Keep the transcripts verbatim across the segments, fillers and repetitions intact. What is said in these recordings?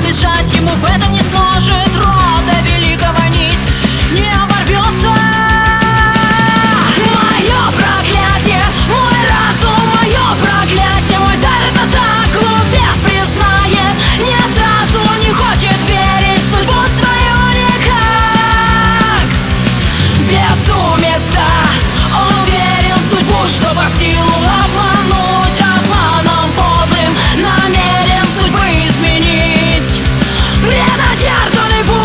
избежать ему в этом не сможет. Рода великого нить не оборвется. Мое проклятие, мой разум, мое проклятие, мой дар это так глупец признает. Не сразу не хочет верить в судьбу свою никак. Безумец, да, он верил в судьбу, что по силу обмануть, обманом подлым намерен судьбы изменить, предначертанный путь.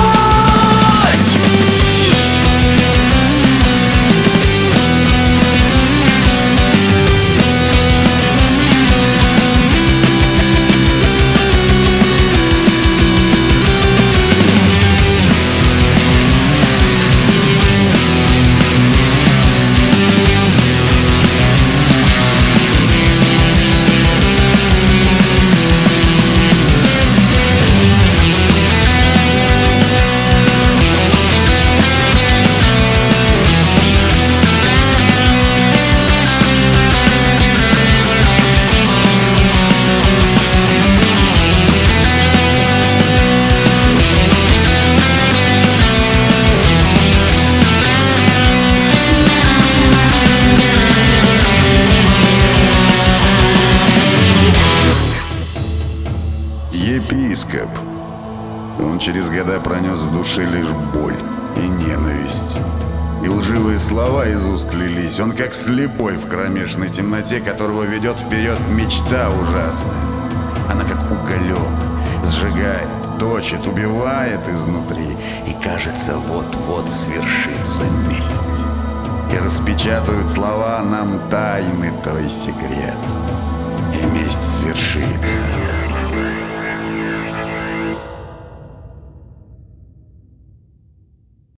Епископ. Он через года пронес в душе лишь боль и ненависть. И лживые слова из уст лились. Он как слепой в кромешной темноте, которого ведет вперед мечта ужасная. Она как уголек, сжигает, точит, убивает изнутри. И кажется, вот-вот свершится месть. И распечатают слова нам тайны той секрет. И месть свершится.